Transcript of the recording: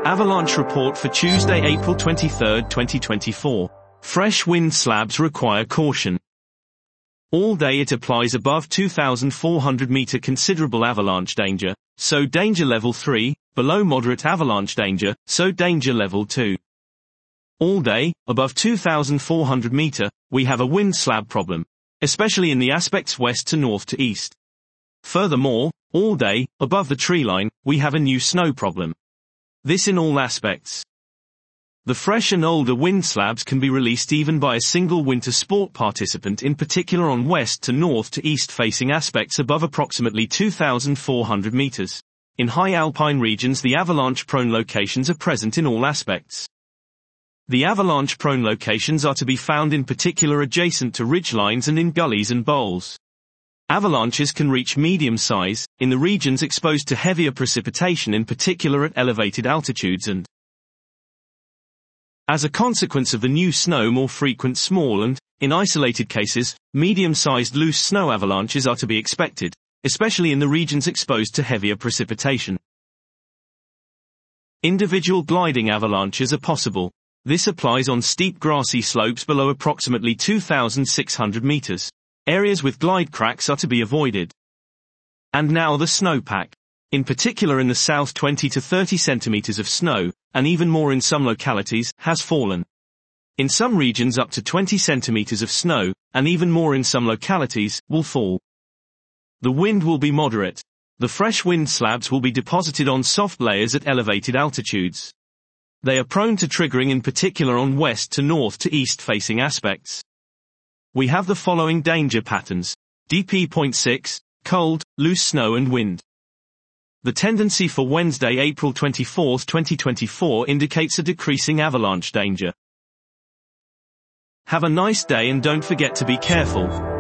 Avalanche report for Tuesday, April 23, 2024. Fresh wind slabs require caution. All day it applies above 2,400 meter considerable avalanche danger, so danger level 3, below moderate avalanche danger, so danger level 2. All day, above 2,400 meter, we have a wind slab problem, especially in the aspects west to north to east. Furthermore, all day, above the tree line, we have a new snow problem. This in all aspects. The fresh and older wind slabs can be released even by a single winter sport participant, in particular on west to north to east facing aspects above approximately 2,400 meters. In high alpine regions the avalanche-prone locations are present in all aspects. The avalanche-prone locations are to be found in particular adjacent to ridgelines and in gullies and bowls. Avalanches can reach medium size, in the regions exposed to heavier precipitation, in particular at elevated altitudes, and as a consequence of the new snow, more frequent small and, in isolated cases, medium-sized loose snow avalanches are to be expected, especially in the regions exposed to heavier precipitation. Individual gliding avalanches are possible. This applies on steep grassy slopes below approximately 2,600 meters. Areas with glide cracks are to be avoided. And now the snowpack. In particular in the south 20 to 30 centimeters of snow, and even more in some localities, has fallen. In some regions up to 20 centimeters of snow, and even more in some localities, will fall. The wind will be moderate. The fresh wind slabs will be deposited on soft layers at elevated altitudes. They are prone to triggering, in particular on west to north to east facing aspects. We have the following danger patterns. DP.6, cold, loose snow and wind. The tendency for Wednesday, April 24, 2024 indicates a decreasing avalanche danger. Have a nice day and don't forget to be careful.